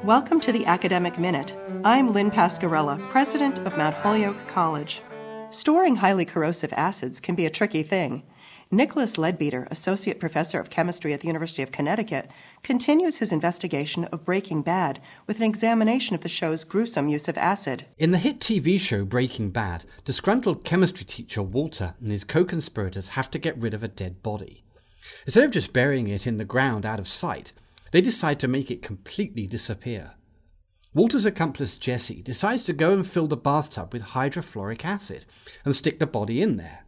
Welcome to the Academic Minute. I'm Lynn Pascarella, president of Mount Holyoke College. Storing highly corrosive acids can be a tricky thing. Nicholas Leadbeater, associate professor of chemistry at the University of Connecticut, continues his investigation of Breaking Bad with an examination of the show's gruesome use of acid. In the hit TV show Breaking Bad, disgruntled chemistry teacher Walter and his co-conspirators have to get rid of a dead body. Instead of just burying it in the ground out of sight, they decide to make it completely disappear. Walter's accomplice Jesse decides to go and fill the bathtub with hydrofluoric acid and stick the body in there.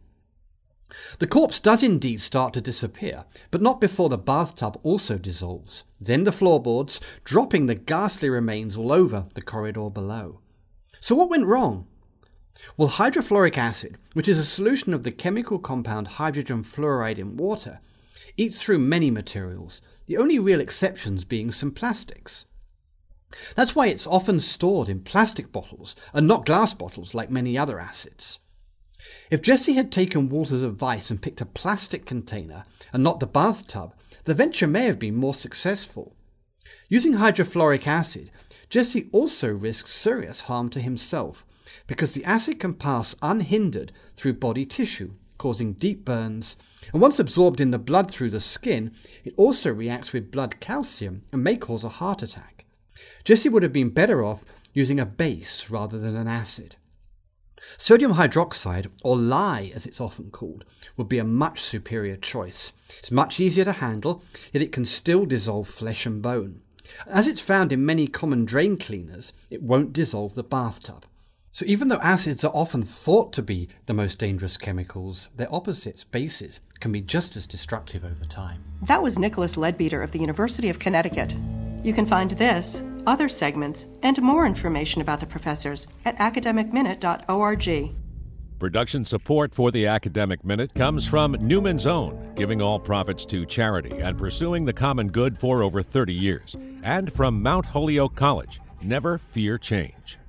The corpse does indeed start to disappear, but not before the bathtub also dissolves, then the floorboards, dropping the ghastly remains all over the corridor below. So what went wrong? Well, hydrofluoric acid, which is a solution of the chemical compound hydrogen fluoride in water, eats through many materials, the only real exceptions being some plastics. That's why it's often stored in plastic bottles and not glass bottles like many other acids. If Jesse had taken Walter's advice and picked a plastic container and not the bathtub, the venture may have been more successful. Using hydrofluoric acid, Jesse also risks serious harm to himself because the acid can pass unhindered through body tissue, causing deep burns, and once absorbed in the blood through the skin, it also reacts with blood calcium and may cause a heart attack. Jesse would have been better off using a base rather than an acid. Sodium hydroxide, or lye as it's often called, would be a much superior choice. It's much easier to handle, yet it can still dissolve flesh and bone. As it's found in many common drain cleaners, it won't dissolve the bathtub. So even though acids are often thought to be the most dangerous chemicals, their opposites, bases, can be just as destructive over time. That was Nicholas Leadbeater of the University of Connecticut. You can find this, other segments, and more information about the professors at academicminute.org. Production support for the Academic Minute comes from Newman's Own, giving all profits to charity and pursuing the common good for over 30 years. And from Mount Holyoke College, never fear change.